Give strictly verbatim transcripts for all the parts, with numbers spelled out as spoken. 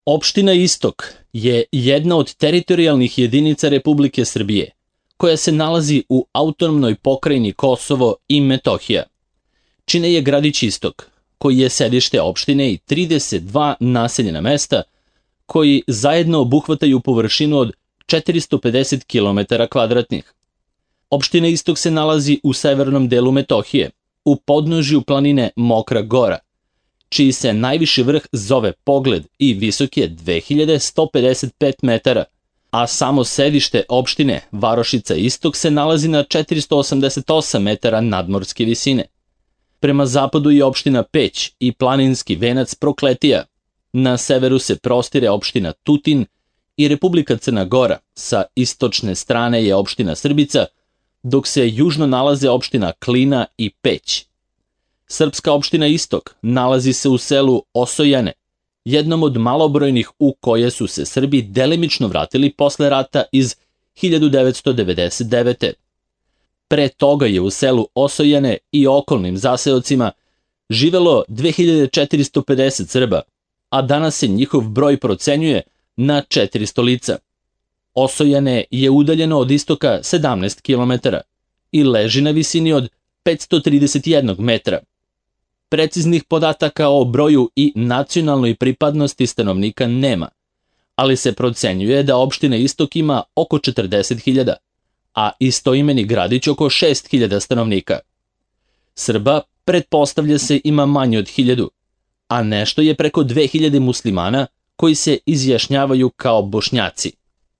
Opština Istok je jedna od teritorijalnih jedinica Republike Srbije, koja se nalazi u autonomnoj pokrajini Kosovo i Metohija. Čine je gradić Istok, koji je sedište opštine i trideset dva naseljena mesta, koji zajedno obuhvataju površinu od četiristo pedeset kilometara kvadratnih. Opština Istok se nalazi u severnom delu Metohije, u podnožju planine Mokra Gora, čiji se najviši vrh zove Pogled i visok je dve hiljade sto pedeset pet metara, a samo sedište opštine Varošica Istok se nalazi na četiristo osamdeset osam metara nadmorske visine. Prema zapadu je opština Peć i planinski venac Prokletija. Na severu se prostire opština Tutin i Republika Crna Gora, sa istočne strane je opština Srbica, dok se južno nalaze opština Klina i Peć. Srpska opština Istok nalazi se u selu Osojane, jednom od malobrojnih u koje su se Srbi delimično vratili posle rata iz hiljadu devetsto devedeset devete. Pre toga je u selu Osojane i okolnim zaseocima živelo dve hiljade četiristo pedeset Srba, a danas se njihov broj procenjuje na četiristo lica. Osojane je udaljeno od istoka sedamnaest kilometara i leži na visini od petsto trideset jedan metra. Preciznih podataka o broju i nacionalnoj pripadnosti stanovnika nema, ali se procenjuje da opština Istok ima oko četrdeset hiljada, a istoimeni gradić oko šest hiljada stanovnika. Srba pretpostavlja se ima manje od hiljadu, a nešto je preko dve hiljade muslimana koji se izjašnjavaju kao Bošnjaci.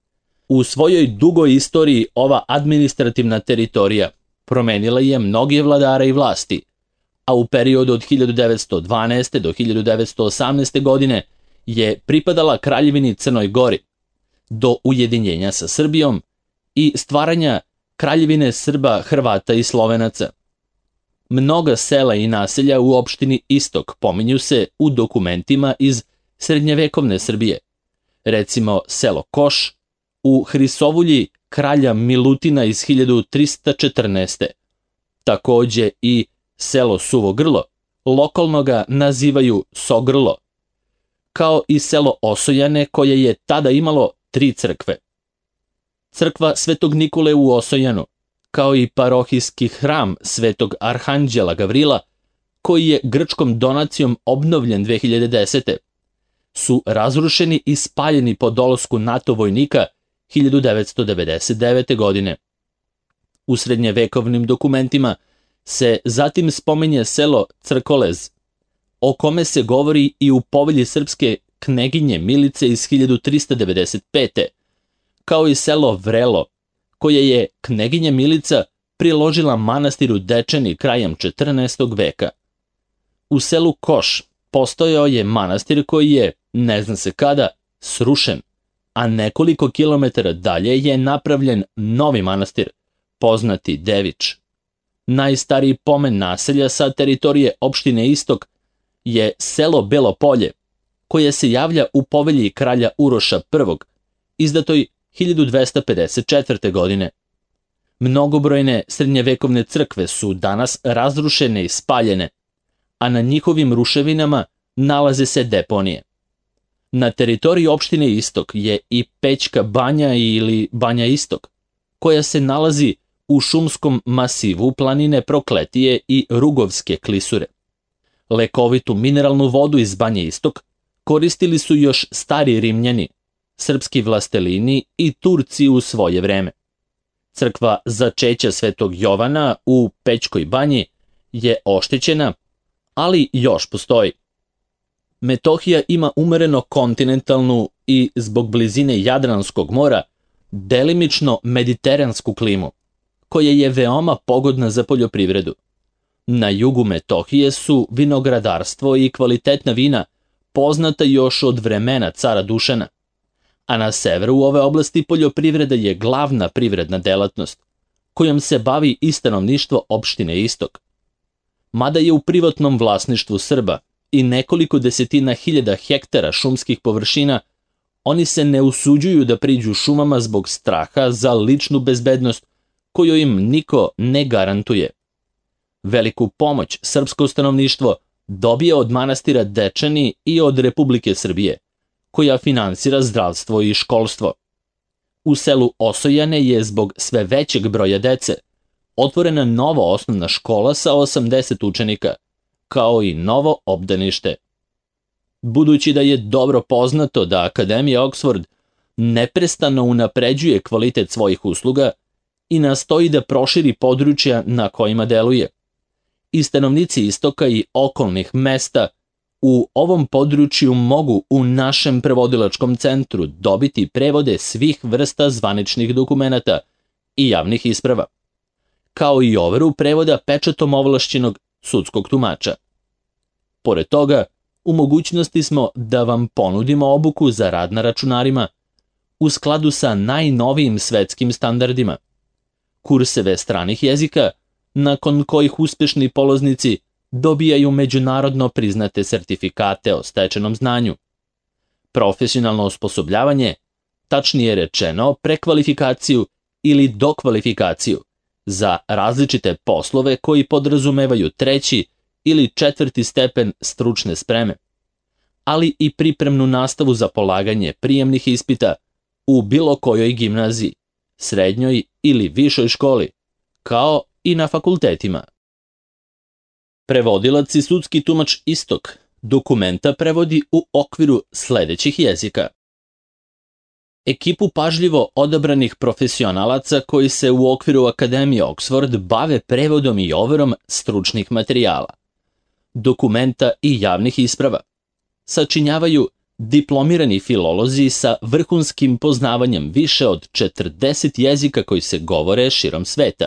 U svojoj dugoj istoriji ova administrativna teritorija promenila je mnoge vladare i vlasti, a u periodu od hiljadu devetsto dvanaeste. do hiljadu devetsto osamnaeste. godine je pripadala Kraljevini Crnoj Gori, do ujedinjenja sa Srbijom i stvaranja Kraljevine Srba, Hrvata i Slovenaca. Mnoga sela i naselja u opštini Istok pominju se u dokumentima iz srednjevekovne Srbije, recimo selo Koš u Hrisovulji kralja Milutina iz hiljadu trista četrnaeste. Takođe i selo Suvo Grlo, lokalno ga nazivaju Sogrlo, kao i selo Osojane koje je tada imalo tri crkve. Crkva Svetog Nikole u Osojanu, kao i parohijski hram Svetog Arhanđela Gavrila, koji je grčkom donacijom obnovljen dve hiljade desete. su razrušeni i spaljeni po dolasku NATO vojnika hiljadu devetsto devedeset devete. godine. U srednjevekovnim dokumentima se zatim spominje selo Crkolez, o kome se govori i u povelji srpske kneginje Milice iz hiljadu trista devedeset pete. kao i selo Vrelo, koje je kneginja Milica priložila manastiru Dečani krajem četrnaestog. veka. U selu Koš postojao je manastir koji je, ne zna se kada, srušen, a nekoliko kilometara dalje je napravljen novi manastir, poznati Devič. Najstariji pomen naselja sa teritorije opštine Istok je selo Belo Polje, koje se javlja u povelji kralja Uroša prvog, izdatoj hiljadu dvesta pedeset četvrte. godine. Mnogobrojne srednjevekovne crkve su danas razrušene i spaljene, a na njihovim ruševinama nalaze se deponije. Na teritoriji opštine Istok je i Pećka banja ili Banja Istok, koja se nalazi u šumskom masivu planine Prokletije i Rugovske klisure. Lekovitu mineralnu vodu iz Banje Istok koristili su još stari Rimljani, srpski vlastelini i Turci u svoje vreme. Crkva Začeća Svetog Jovana u Pećkoj banji je oštećena, ali još postoji. Metohija ima umereno kontinentalnu i zbog blizine Jadranskog mora delimično mediteransku klimu, koja je veoma pogodna za poljoprivredu. Na jugu Metohije su vinogradarstvo i kvalitetna vina poznata još od vremena cara Dušana, a na severu ove oblasti poljoprivreda je glavna privredna delatnost, kojom se bavi i stanovništvo opštine Istok. Mada je u privatnom vlasništvu Srba i nekoliko desetina hiljada hektara šumskih površina, oni se ne usuđuju da priđu šumama zbog straha za ličnu bezbednost koju im niko ne garantuje. Veliku pomoć srpsko stanovništvo dobije od manastira Dečani i od Republike Srbije, koja finansira zdravstvo i školstvo. U selu Osojane je zbog sve većeg broja dece otvorena nova osnovna škola sa osamdeset učenika, kao i novo obdanište. Budući da je dobro poznato da Akademija Oxford neprestano unapređuje kvalitet svojih usluga i nastoji da proširi područja na kojima deluje, i stanovnici istoka i okolnih mesta u ovom području mogu u našem prevodilačkom centru dobiti prevode svih vrsta zvaničnih dokumenata i javnih isprava, kao i overu prevoda pečatom ovlašćenog sudskog tumača. Pored toga, u mogućnosti smo da vam ponudimo obuku za rad na računarima u skladu sa najnovijim svetskim standardima, kurseve stranih jezika, nakon kojih uspešni polaznici dobijaju međunarodno priznate sertifikate o stečenom znanju, profesionalno osposobljavanje, tačnije rečeno prekvalifikaciju ili dokvalifikaciju za različite poslove koji podrazumevaju treći ili četvrti stepen stručne spreme, ali i pripremnu nastavu za polaganje prijemnih ispita u bilo kojoj gimnaziji, srednjoj ili višoj školi, kao i na fakultetima. Prevodilac i sudski tumač Istok dokumenta prevodi u okviru sledećih jezika. Ekipu pažljivo odabranih profesionalaca koji se u okviru Akademije Oxford bave prevodom i overom stručnih materijala, dokumenta i javnih isprava, sačinjavaju diplomirani filolozi sa vrhunskim poznavanjem više od četrdeset jezika koji se govore širom sveta.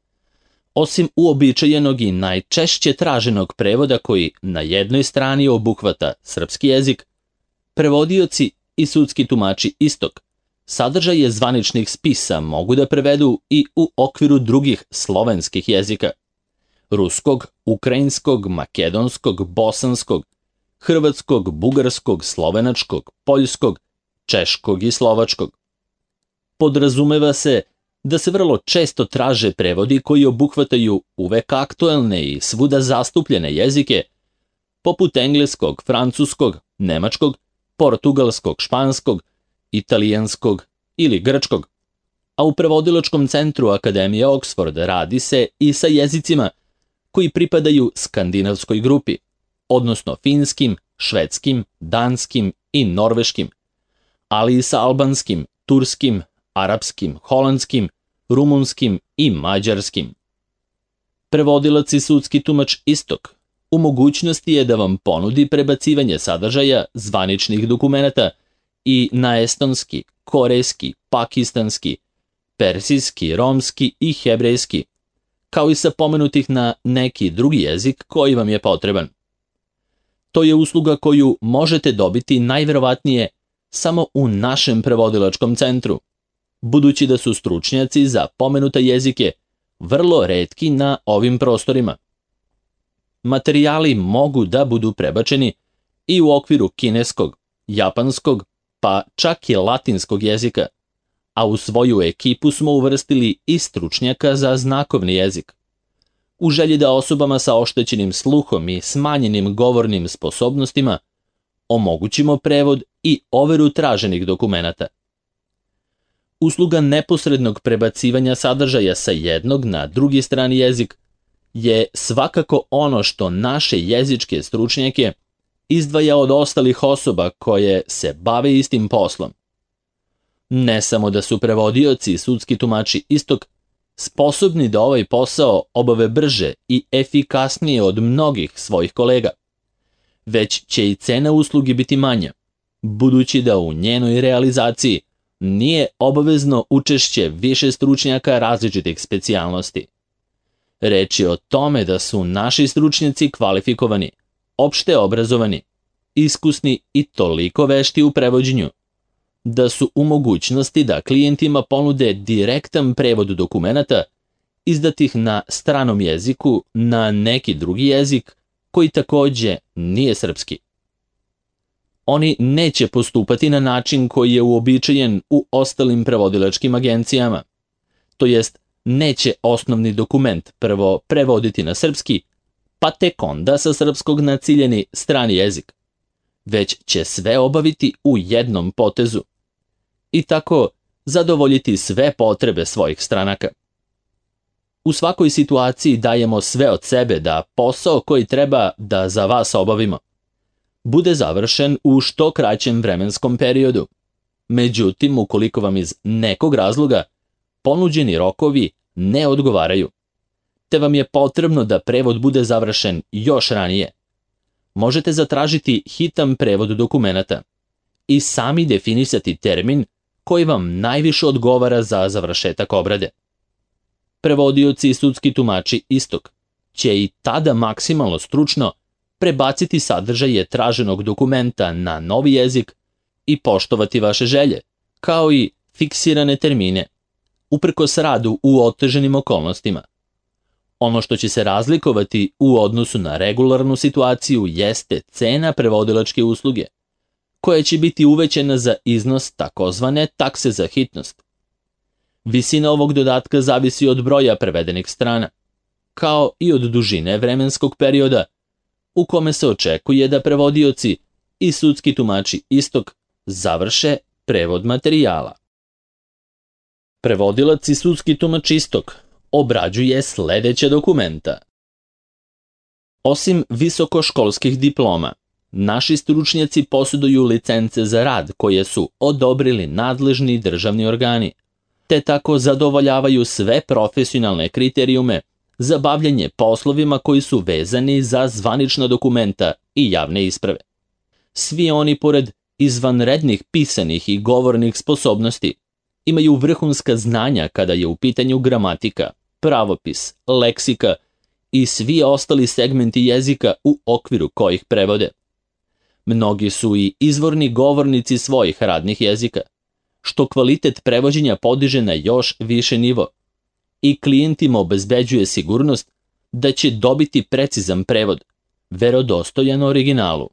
Osim uobičajenog i najčešće traženog prevoda koji na jednoj strani obuhvata srpski jezik, prevodioci i sudski tumači Istok sadržaje zvaničnih spisa mogu da prevedu i u okviru drugih slovenskih jezika: ruskog, ukrajinskog, makedonskog, bosanskog, hrvatskog, bugarskog, slovenačkog, poljskog, češkog i slovačkog. Podrazumeva se da se vrlo često traže prevodi koji obuhvataju uvek aktuelne i svuda zastupljene jezike, poput engleskog, francuskog, nemačkog, portugalskog, španskog, italijanskog ili grčkog. A u prevodilačkom centru Akademije Oxford radi se i sa jezicima koji pripadaju skandinavskoj grupi, odnosno finskim, švedskim, danskim i norveškim, ali i sa albanskim, turskim, arapskim, holandskim, rumunskim i mađarskim. Prevodilac i sudski tumač Istok u mogućnosti je da vam ponudi prebacivanje sadržaja zvaničnih dokumenata i na estonski, korejski, pakistanski, persijski, romski i hebrejski, kao i sa pomenutih na neki drugi jezik koji vam je potreban. To je usluga koju možete dobiti najverovatnije samo u našem prevodilačkom centru, budući da su stručnjaci za pomenute jezike vrlo retki na ovim prostorima. Materijali mogu da budu prebačeni i u okviru kineskog, japanskog, pa čak i latinskog jezika, a u svoju ekipu smo uvrstili i stručnjaka za znakovni jezik, u želji da osobama sa oštećenim sluhom i smanjenim govornim sposobnostima omogućimo prevod i overu traženih dokumenata. Usluga neposrednog prebacivanja sadržaja sa jednog na drugi strani jezik je svakako ono što naše jezičke stručnjake izdvaja od ostalih osoba koje se bave istim poslom. Ne samo da su prevodioci i sudski tumači Istok sposobni da ovaj posao obave brže i efikasnije od mnogih svojih kolega, već će i cena usluge biti manja, budući da u njenoj realizaciji nije obavezno učešće više stručnjaka različitih specijalnosti. Reč je o tome da su naši stručnjaci kvalifikovani, opšte obrazovani, iskusni i toliko vešti u prevođenju, da su u mogućnosti da klijentima ponude direktan prevod dokumenata izdatih na stranom jeziku na neki drugi jezik koji takođe nije srpski. Oni neće postupati na način koji je uobičajen u ostalim prevodilačkim agencijama, to jest neće osnovni dokument prvo prevoditi na srpski, pa tek onda sa srpskog na ciljeni strani jezik, već će sve obaviti u jednom potezu i tako zadovoljiti sve potrebe svojih stranaka. U svakoj situaciji dajemo sve od sebe da posao koji treba da za vas obavimo bude završen u što kraćem vremenskom periodu. Međutim, ukoliko vam iz nekog razloga ponuđeni rokovi ne odgovaraju, te vam je potrebno da prevod bude završen još ranije, možete zatražiti hitan prevod dokumenata i sami definisati termin koji vam najviše odgovara za završetak obrade. Prevodioci i sudski tumači istog će i tada maksimalno stručno prebaciti sadržaje traženog dokumenta na novi jezik i poštovati vaše želje, kao i fiksirane termine, uprkos radu u oteženim okolnostima. Ono što će se razlikovati u odnosu na regularnu situaciju jeste cena prevodilačke usluge, koja će biti uvećena za iznos takozvane takse za hitnost. Visina ovog dodatka zavisi od broja prevedenih strana, kao i od dužine vremenskog perioda u kome se očekuje da prevodioci i sudski tumači istog završe prevod materijala. Prevodilac i sudski tumač istog obrađuje sledeća dokumenta. Osim visokoškolskih diploma, naši stručnjaci posjeduju licence za rad koje su odobrili nadležni državni organi, te tako zadovoljavaju sve profesionalne kriterijume za bavljanje poslovima koji su vezani za zvanična dokumenta i javne isprave. Svi oni, pored izvanrednih pisanih i govornih sposobnosti, imaju vrhunska znanja kada je u pitanju gramatika, pravopis, leksika i svi ostali segmenti jezika u okviru kojih prevode. Mnogi su i izvorni govornici svojih radnih jezika, što kvalitet prevođenja podiže na još više nivo i klijentima obezbeđuje sigurnost da će dobiti precizan prevod, verodostojan originalu.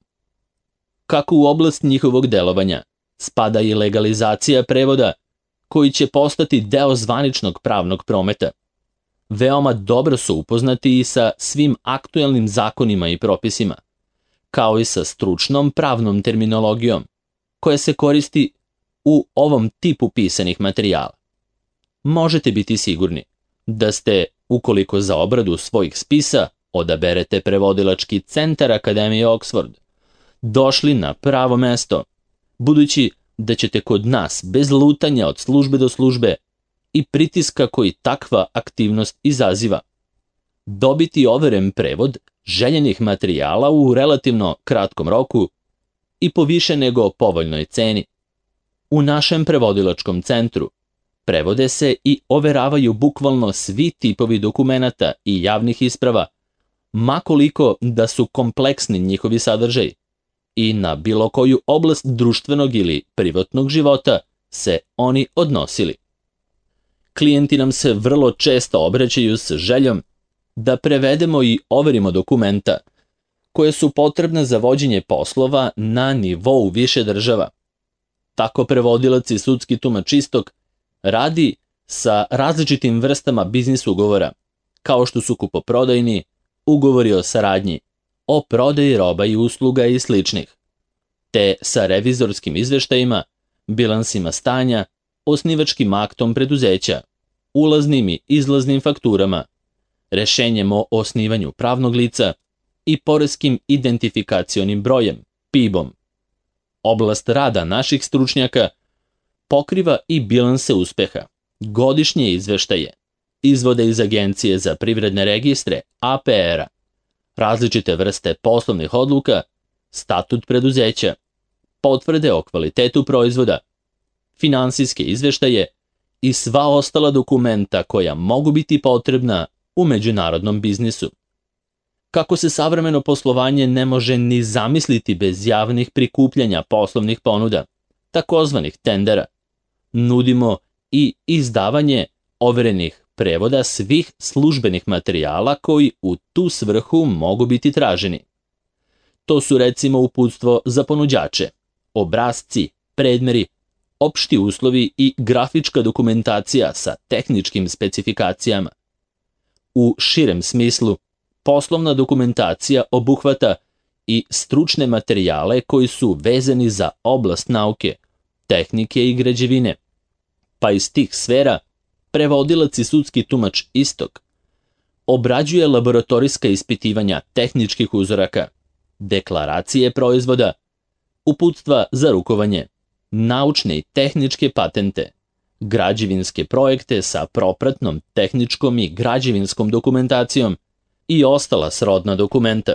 Kako u oblast njihovog delovanja spada i legalizacija prevoda, koji će postati deo zvaničnog pravnog prometa, veoma dobro su upoznati i sa svim aktuelnim zakonima i propisima, kao i sa stručnom pravnom terminologijom, koja se koristi u ovom tipu pisanih materijala. Možete biti sigurni da ste, ukoliko za obradu svojih spisa odaberete prevodilački centar Akademije Oxford, došli na pravo mesto, budući da ćete kod nas bez lutanja od službe do službe i pritiska koji takva aktivnost izaziva, dobiti overen prevod željenih materijala u relativno kratkom roku i po više nego povoljnoj ceni. U našem prevodilačkom centru prevode se i overavaju bukvalno svi tipovi dokumenata i javnih isprava, makoliko da su kompleksni njihovi sadržaji i na bilo koju oblast društvenog ili privatnog života se oni odnosili. Klijenti nam se vrlo često obraćaju s željom da prevedemo i overimo dokumenta koje su potrebne za vođenje poslova na nivou više država. Tako prevodilac i sudski tumač istog radi sa različitim vrstama biznis ugovora, kao što su kupoprodajni, ugovori o saradnji, o prodaji roba i usluga i sličnih, te sa revizorskim izveštajima, bilansima stanja, osnivačkim aktom preduzeća, ulaznim i izlaznim fakturama, rešenjem o osnivanju pravnog lica i poreskim identifikacionim brojem, P I B-om. Oblast rada naših stručnjaka pokriva i bilanse uspeha, godišnje izveštaje, izvode iz Agencije za privredne registre, A P R-a, različite vrste poslovnih odluka, statut preduzeća, potvrde o kvalitetu proizvoda, finansijske izveštaje i sva ostala dokumenta koja mogu biti potrebna u međunarodnom biznisu. Kako se savremeno poslovanje ne može ni zamisliti bez javnih prikupljanja poslovnih ponuda, takozvanih tendera, nudimo i izdavanje overenih prevoda svih službenih materijala koji u tu svrhu mogu biti traženi. To su recimo uputstvo za ponuđače, obrasci, predmeri, opšti uslovi i grafička dokumentacija sa tehničkim specifikacijama. U širem smislu, poslovna dokumentacija obuhvata i stručne materijale koji su vezani za oblast nauke, tehnike i građevine, pa iz tih sfera prevodilac i sudski tumač Istok obrađuje laboratorijska ispitivanja tehničkih uzoraka, deklaracije proizvoda, uputstva za rukovanje, naučne i tehničke patente, građevinske projekte sa propratnom tehničkom i građevinskom dokumentacijom i ostala srodna dokumenta.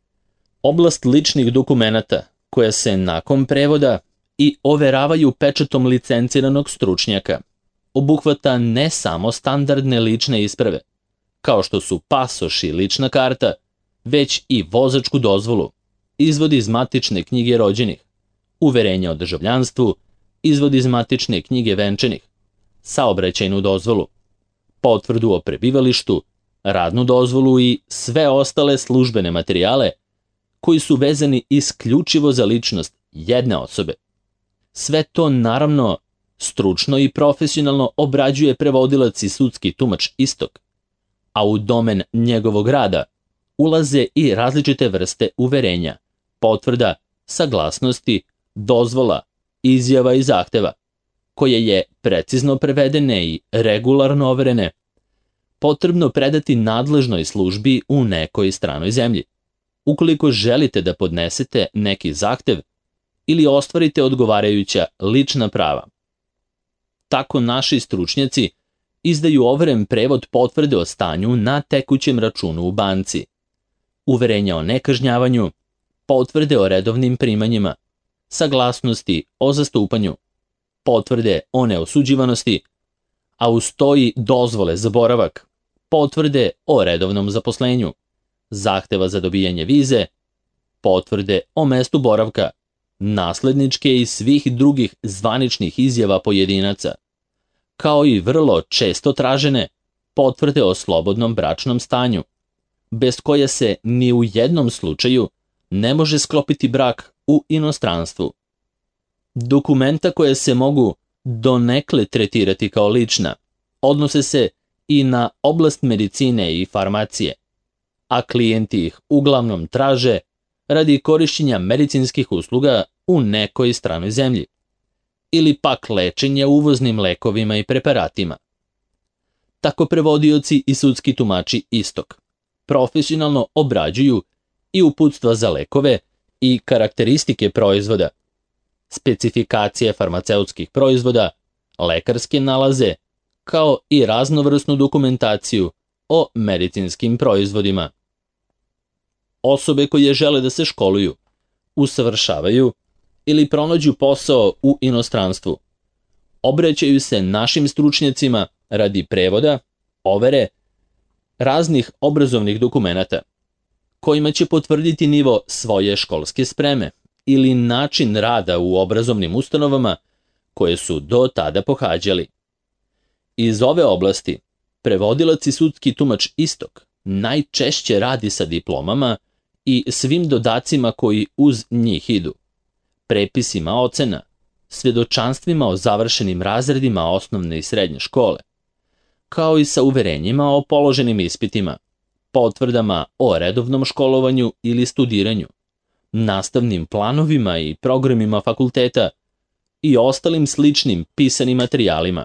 Oblast ličnih dokumenata, koja se nakon prevoda i overavaju pečatom licenciranog stručnjaka, obuhvata ne samo standardne lične isprave, kao što su pasoš i lična karta, već i vozačku dozvolu, izvod iz matične knjige rođenih, uverenja o državljanstvu, izvod iz matične knjige venčanih, saobraćajnu dozvolu, potvrdu o prebivalištu, radnu dozvolu i sve ostale službene materijale koji su vezani isključivo za ličnost jedne osobe. Sve to naravno stručno i profesionalno obrađuje prevodilac i sudski tumač Istok, a u domen njegovog rada ulaze i različite vrste uverenja, potvrda, saglasnosti, dozvola, izjava i zahteva, koje je precizno prevedene i regularno overene, potrebno predati nadležnoj službi u nekoj stranoj zemlji, ukoliko želite da podnesete neki zahtev ili ostvarite odgovarajuća lična prava. Tako naši stručnjaci izdaju overen prevod potvrde o stanju na tekućem računu u banci, uverenja o nekažnjavanju, potvrde o redovnim primanjima, saglasnosti o zastupanju, potvrde o neosuđivanosti, a uz to i dozvole za boravak, potvrde o redovnom zaposlenju, zahteva za dobijanje vize, potvrde o mestu boravka, nasledničke i svih drugih zvaničnih izjava pojedinaca, kao i vrlo često tražene potvrde o slobodnom bračnom stanju, bez koje se ni u jednom slučaju ne može sklopiti brak u inostranstvu. Dokumenta koje se mogu donekle tretirati kao lična odnose se i na oblast medicine i farmacije, a klijenti ih uglavnom traže radi korišćenja medicinskih usluga u nekoj stranoj zemlji, ili pak lečenja uvoznim lekovima i preparatima. Tako prevodioci i sudski tumači Istok profesionalno obrađuju i uputstva za lekove i karakteristike proizvoda, specifikacije farmaceutskih proizvoda, lekarske nalaze, kao i raznovrsnu dokumentaciju o medicinskim proizvodima. Osobe koje žele da se školuju, usavršavaju ili pronađu posao u inostranstvu obraćaju se našim stručnjacima radi prevoda, overe, raznih obrazovnih dokumenata, kojima će potvrditi nivo svoje školske spreme ili način rada u obrazovnim ustanovama koje su do tada pohađali. Iz ove oblasti prevodilac i sudski tumač Istok najčešće radi sa diplomama i svim dodacima koji uz njih idu, prepisima ocena, svjedočanstvima o završenim razredima osnovne i srednje škole, kao i sa uverenjima o položenim ispitima, potvrdama o redovnom školovanju ili studiranju, nastavnim planovima i programima fakulteta i ostalim sličnim pisanim materijalima.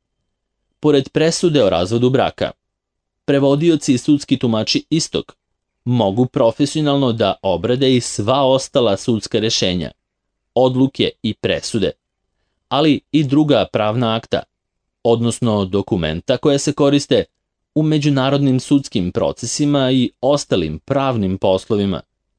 Pored presude o razvodu braka, prevodioci i sudski tumači Istok mogu profesionalno da obrade i sva ostala sudska rešenja, odluke i presude, ali i druga pravna akta, odnosno dokumenta koja se koriste u međunarodnim sudskim procesima i ostalim pravnim poslovima.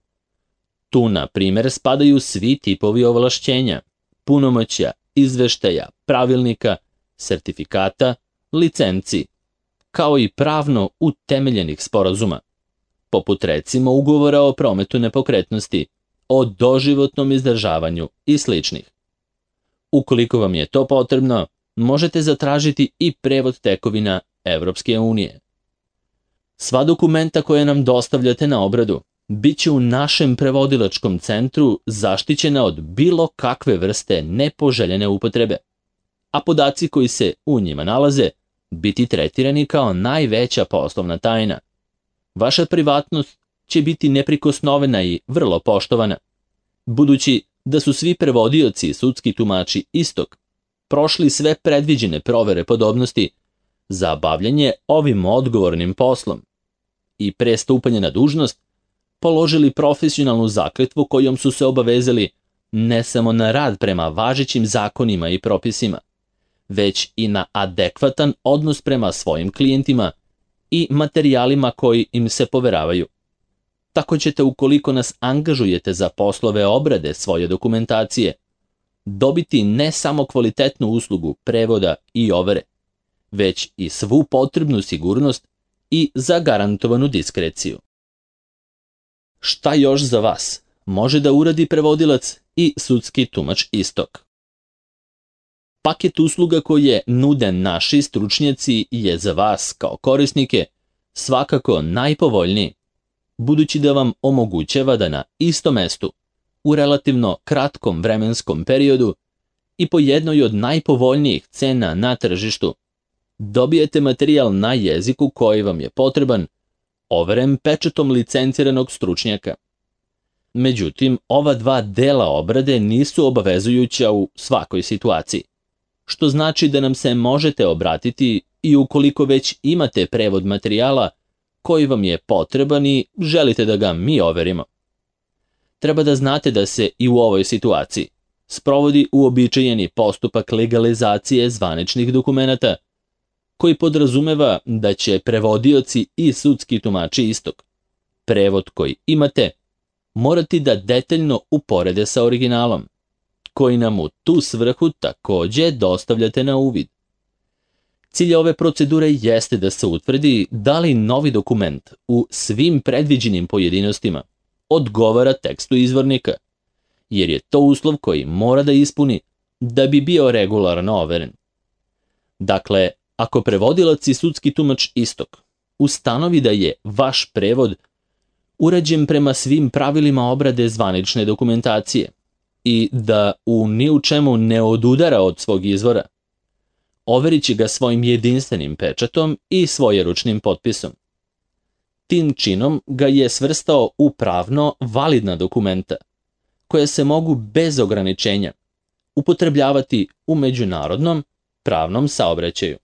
Tu, na primjer, spadaju svi tipovi ovlašćenja, punomoćja, izveštaja, pravilnika, sertifikata, licenci, kao i pravno utemeljenih sporazuma, poput recimo ugovora o prometu nepokretnosti, o doživotnom izdržavanju i sličnih. Ukoliko vam je to potrebno, možete zatražiti i prevod tekovina Evropske unije. Sva dokumenta koje nam dostavljate na obradu bit će u našem prevodilačkom centru zaštićena od bilo kakve vrste nepoželjene upotrebe, a podaci koji se u njima nalaze biti tretirani kao najveća poslovna tajna. Vaša privatnost će biti neprikosnovena i vrlo poštovana. Budući da su svi prevodioci i sudski tumači istog prošli sve predviđene provere podobnosti za bavljanje ovim odgovornim poslom i pre stupanja na dužnost položili profesionalnu zakletvu kojom su se obavezali ne samo na rad prema važećim zakonima i propisima, već i na adekvatan odnos prema svojim klijentima i materijalima koji im se poveravaju. Tako ćete, ukoliko nas angažujete za poslove obrade svoje dokumentacije, dobiti ne samo kvalitetnu uslugu prevoda i overe, već i svu potrebnu sigurnost i zagarantovanu diskreciju. Šta još za vas može da uradi prevodilac i sudski tumač istog? Paket usluga koje nude naši stručnjaci je za vas kao korisnike svakako najpovoljniji, budući da vam omogućava da na istom mestu, u relativno kratkom vremenskom periodu i po jednoj od najpovoljnijih cena na tržištu, dobijete materijal na jeziku koji vam je potreban, overen pečatom licenciranog stručnjaka. Međutim, ova dva dela obrade nisu obavezujuća u svakoj situaciji, što znači da nam se možete obratiti i ukoliko već imate prevod materijala koji vam je potreban i želite da ga mi overimo. Treba da znate da se i u ovoj situaciji sprovodi uobičajeni postupak legalizacije zvaničnih dokumenata, koji podrazumeva da će prevodioci i sudski tumači istog prevod koji imate morati da detaljno uporede sa originalom, koji nam u tu svrhu takođe dostavljate na uvid. Cilj ove procedure jeste da se utvrdi da li novi dokument u svim predviđenim pojedinostima odgovara tekstu izvornika, jer je to uslov koji mora da ispuni da bi bio regularno overen. Dakle, ako prevodilac i sudski tumač istog ustanovi da je vaš prevod urađen prema svim pravilima obrade zvanične dokumentacije i da u ni u čemu ne odudara od svog izvora, overit će ga svojim jedinstvenim pečatom i svojeručnim potpisom. Tim činom ga je svrstao u pravno validna dokumenta, koja se mogu bez ograničenja upotrebljavati u međunarodnom pravnom saobraćaju.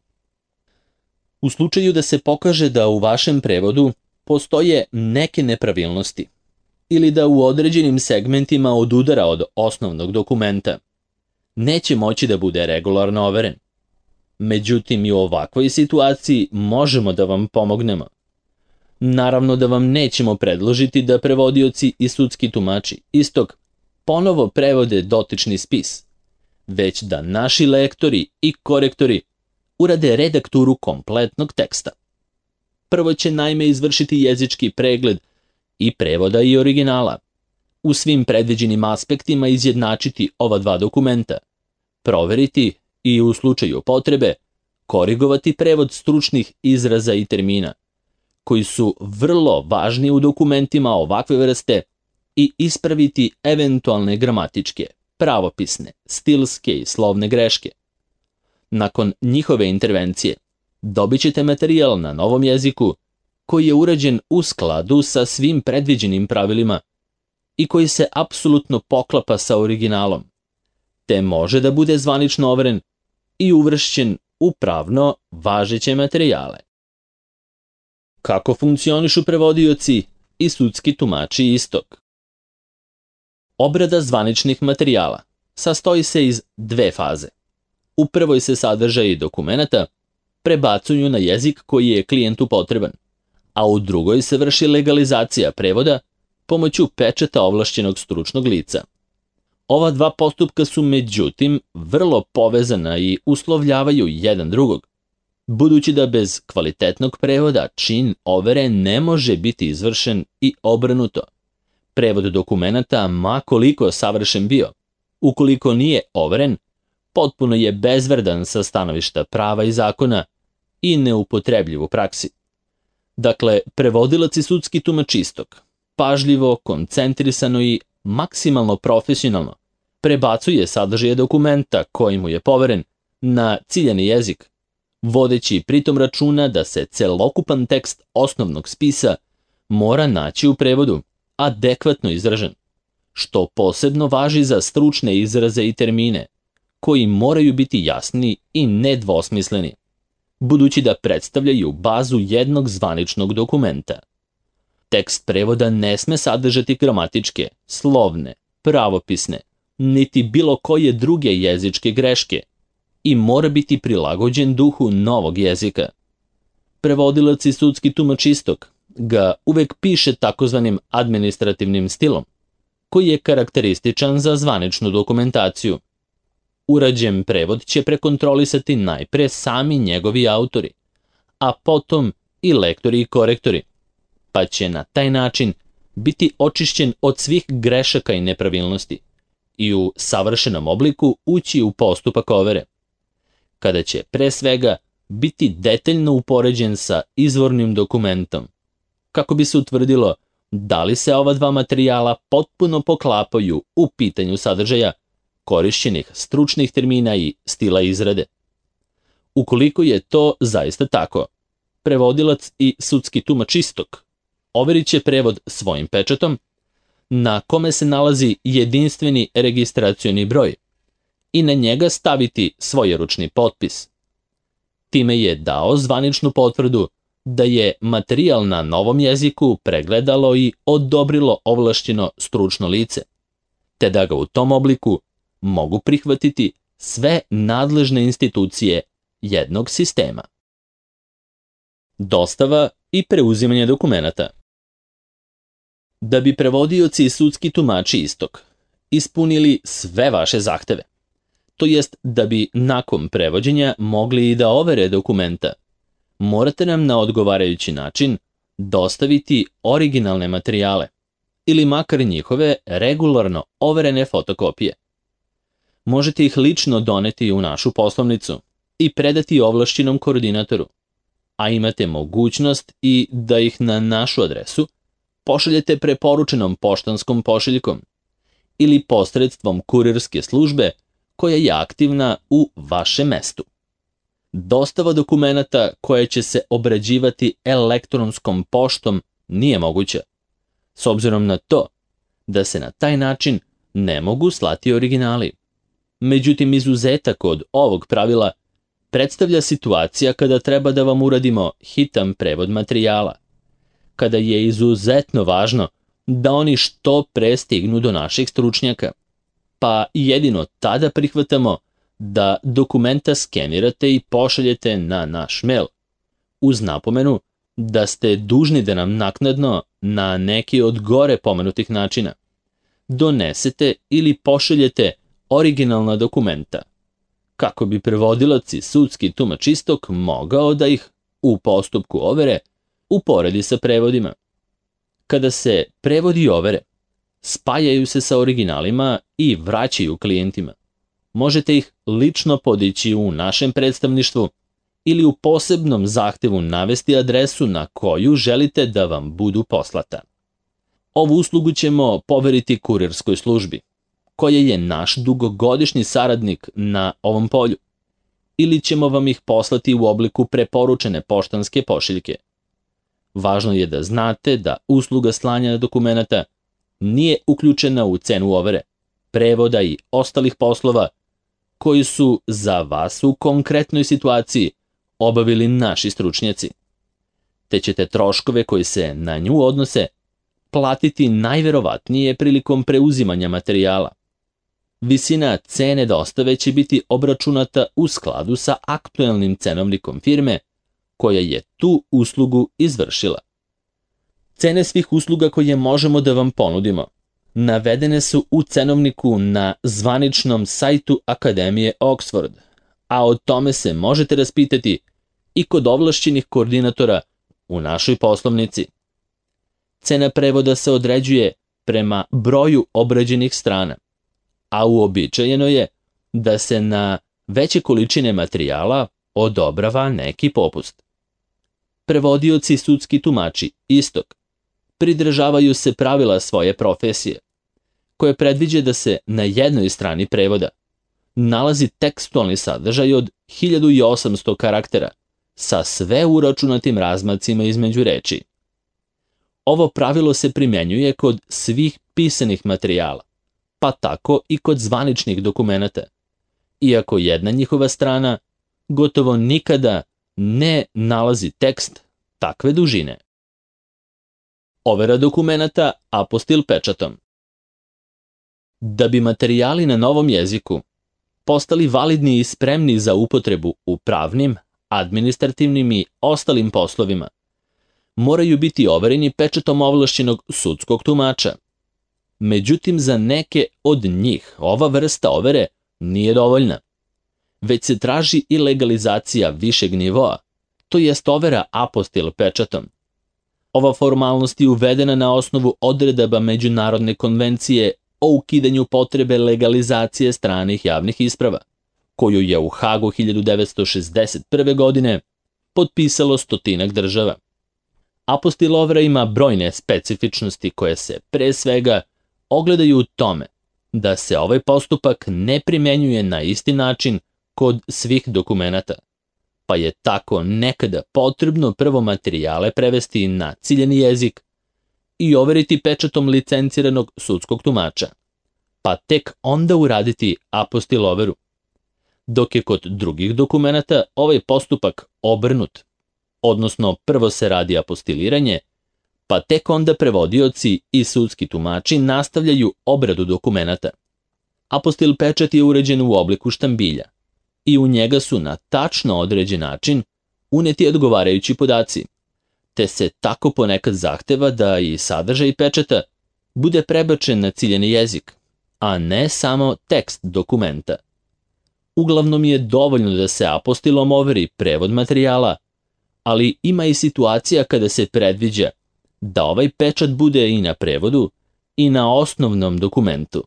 U slučaju da se pokaže da u vašem prevodu postoje neke nepravilnosti ili da u određenim segmentima odudara od osnovnog dokumenta, neće moći da bude regularno overen. Međutim, i u ovakvoj situaciji možemo da vam pomognemo. Naravno da vam nećemo predložiti da prevodioci i sudski tumači istog ponovo prevode dotični spis, već da naši lektori i korektori urade redakturu kompletnog teksta. Prvo će naime izvršiti jezički pregled i prevoda i originala, u svim predviđenim aspektima izjednačiti ova dva dokumenta, proveriti i u slučaju potrebe korigovati prevod stručnih izraza i termina, koji su vrlo važni u dokumentima ovakve vrste, i ispraviti eventualne gramatičke, pravopisne, stilske i slovne greške. Nakon njihove intervencije dobit ćete materijal na novom jeziku koji je urađen u skladu sa svim predviđenim pravilima i koji se apsolutno poklapa sa originalom, te može da bude zvanično overen i uvršćen u pravno važeće materijale. Kako funkcionišu prevodioci i sudski tumači istog? Obrada zvaničnih materijala sastoji se iz dve faze. U prvoj se sadržaji dokumenata prebacuju na jezik koji je klijentu potreban, a u drugoj se vrši legalizacija prevoda pomoću pečata ovlašćenog stručnog lica. Ova dva postupka su međutim vrlo povezana i uslovljavaju jedan drugog, budući da bez kvalitetnog prevoda čin overe ne može biti izvršen i obrnuto. Prevod dokumenata, ma koliko savršen bio, ukoliko nije overen, potpuno je bezvredan sa stanovišta prava i zakona i neupotrebljiv u praksi. Dakle, prevodilac i sudski tumač istog pažljivo, koncentrisano i maksimalno profesionalno prebacuje sadržaje dokumenta koji mu je poveren na ciljani jezik, vodeći pritom računa da se celokupan tekst osnovnog spisa mora naći u prevodu adekvatno izražen, što posebno važi za stručne izraze i termine, koji moraju biti jasni i nedvosmisleni, budući da predstavljaju bazu jednog zvaničnog dokumenta. Tekst prevoda ne sme sadržati gramatičke, slovne, pravopisne, niti bilo koje druge jezičke greške i mora biti prilagođen duhu novog jezika. Prevodilac i sudski tumač istog ga uvek piše takozvanim administrativnim stilom, koji je karakterističan za zvaničnu dokumentaciju. Urađen prevod će prekontrolisati najpre sami njegovi autori, a potom i lektori i korektori, pa će na taj način biti očišćen od svih grešaka i nepravilnosti i u savršenom obliku ući u postupak overe, kada će pre svega biti detaljno upoređen sa izvornim dokumentom, kako bi se utvrdilo da li se ova dva materijala potpuno poklapaju u pitanju sadržaja, korišćenih stručnih termina i stila izrade. Ukoliko je to zaista tako, prevodilac i sudski tumač istog overit će prevod svojim pečatom, na kome se nalazi jedinstveni registracioni broj, i na njega staviti svojeručni potpis. Time je dao zvaničnu potvrdu da je materijal na novom jeziku pregledalo i odobrilo ovlašćeno stručno lice, te da ga u tom obliku mogu prihvatiti sve nadležne institucije jednog sistema. Dostava i preuzimanje dokumenata. Da bi prevodioci i sudski tumači istog ispunili sve vaše zahteve, to jest da bi nakon prevođenja mogli i da overe dokumenta, morate nam na odgovarajući način dostaviti originalne materijale ili makar njihove regularno overene fotokopije. Možete ih lično doneti u našu poslovnicu i predati ovlašćenom koordinatoru, a imate mogućnost i da ih na našu adresu pošaljete preporučenom poštanskom pošiljkom ili posredstvom kurirske službe koja je aktivna u vašem mestu. Dostava dokumenata koja će se obrađivati elektronskom poštom nije moguća, s obzirom na to da se na taj način ne mogu slati originali. Međutim, izuzetak od ovog pravila predstavlja situacija kada treba da vam uradimo hitan prevod materijala, kada je izuzetno važno da oni što pre stignu do naših stručnjaka, pa jedino tada prihvatamo da dokumenta skenirate i pošaljete na naš mail, uz napomenu da ste dužni da nam naknadno na neki od gore pomenutih načina donesete ili pošaljete originalna dokumenta, kako bi prevodilac i sudski tumač istog mogao da ih u postupku overe uporedi sa prevodima. Kada se prevodi overe spajaju se sa originalima i vraćaju klijentima, možete ih lično podići u našem predstavništvu ili u posebnom zahtevu navesti adresu na koju želite da vam budu poslata. Ovu uslugu ćemo poveriti kurirskoj službi, koja je naš dugogodišnji saradnik na ovom polju, ili ćemo vam ih poslati u obliku preporučene poštanske pošiljke. Važno je da znate da usluga slanja dokumenata nije uključena u cenu overe, prevoda i ostalih poslova koji su za vas u konkretnoj situaciji obavili naši stručnjaci, te ćete troškove koji se na nju odnose platiti najverovatnije prilikom preuzimanja materijala. Visina cene dostave će biti obračunata u skladu sa aktuelnim cenovnikom firme koja je tu uslugu izvršila. Cene svih usluga koje možemo da vam ponudimo navedene su u cenovniku na zvaničnom sajtu Akademije Oxford, a o tome se možete raspitati i kod ovlašćenih koordinatora u našoj poslovnici. Cena prevoda se određuje prema broju obrađenih strana, a uobičajeno je da se na veće količine materijala odobrava neki popust. Prevodioci i sudski tumači istog pridržavaju se pravila svoje profesije, koje predviđa da se na jednoj strani prevoda nalazi tekstualni sadržaj od hiljadu osamsto karaktera sa sve uračunatim razmacima između reči. Ovo pravilo se primjenjuje kod svih pisanih materijala, pa tako i kod zvaničnih dokumenata, iako jedna njihova strana gotovo nikada ne nalazi tekst takve dužine. Overa dokumenata apostil pečatom. Da bi materijali na novom jeziku postali validni i spremni za upotrebu u pravnim, administrativnim i ostalim poslovima, moraju biti overeni pečatom ovlašćenog sudskog tumača. Međutim, za neke od njih ova vrsta overe nije dovoljna, već se traži i legalizacija višeg nivoa, to jest overa apostil pečatom. Ova formalnost je uvedena na osnovu odredaba Međunarodne konvencije o ukidanju potrebe legalizacije stranih javnih isprava, koju je u Hagu hiljadu devetsto šezdeset prve. godine potpisalo stotinak država. Apostil overa ima brojne specifičnosti koje se pre svega ogledaju u tome da se ovaj postupak ne primenjuje na isti način kod svih dokumenata, pa je tako nekada potrebno prvo materijale prevesti na ciljeni jezik i overiti pečatom licenciranog sudskog tumača, pa tek onda uraditi apostil overu, dok je kod drugih dokumenata ovaj postupak obrnut, odnosno prvo se radi apostiliranje, pa tek onda prevodioci i sudski tumači nastavljaju obradu dokumenata. Apostil pečat je uređen u obliku štambilja i u njega su na tačno određen način uneti odgovarajući podaci, te se tako ponekad zahteva da i sadržaj pečata bude prebačen na ciljeni jezik, a ne samo tekst dokumenta. Uglavnom je dovoljno da se apostilom overi prevod materijala, ali ima i situacija kada se predviđa da ovaj pečat bude i na prevodu i na osnovnom dokumentu.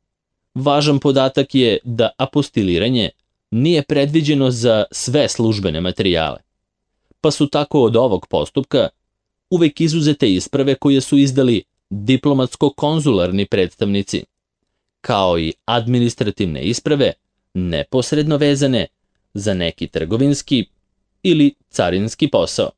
Važan podatak je da apostiliranje nije predviđeno za sve službene materijale, pa su tako od ovog postupka uvek izuzete isprave koje su izdali diplomatsko-konzularni predstavnici, kao i administrativne isprave neposredno vezane za neki trgovinski ili carinski posao.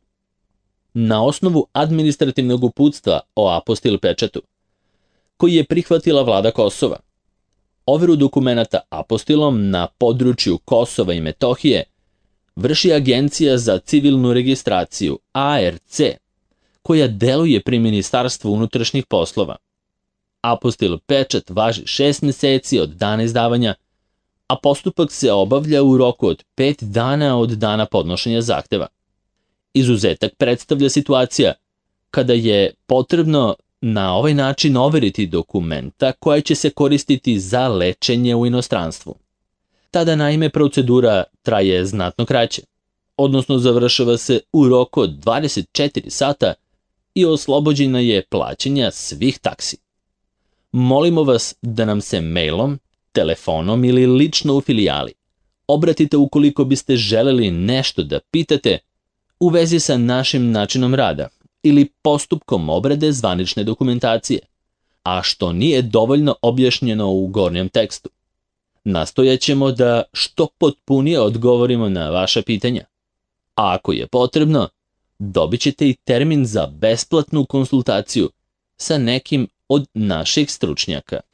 Na osnovu administrativnog uputstva o apostil pečatu, koji je prihvatila vlada Kosova, overu dokumenata apostilom na području Kosova i Metohije vrši Agencija za civilnu registraciju A R C, koja deluje pri Ministarstvu unutrašnjih poslova. Apostil pečat važi šest meseci od dana izdavanja, a postupak se obavlja u roku od pet dana od dana podnošenja zahteva. Izuzetak predstavlja situacija kada je potrebno na ovaj način overiti dokumenta koja će se koristiti za lečenje u inostranstvu. Tada naime procedura traje znatno kraće, odnosno završava se u roku od dvadeset četiri sata i oslobođena je plaćanja svih taksi. Molimo vas da nam se mailom, telefonom ili lično u filijali obratite ukoliko biste želeli nešto da pitate u vezi sa našim načinom rada ili postupkom obrade zvanične dokumentacije, a što nije dovoljno objašnjeno u gornjem tekstu. Nastojaćemo da što potpunije odgovorimo na vaša pitanja, a ako je potrebno, dobit ćete i termin za besplatnu konsultaciju sa nekim od naših stručnjaka.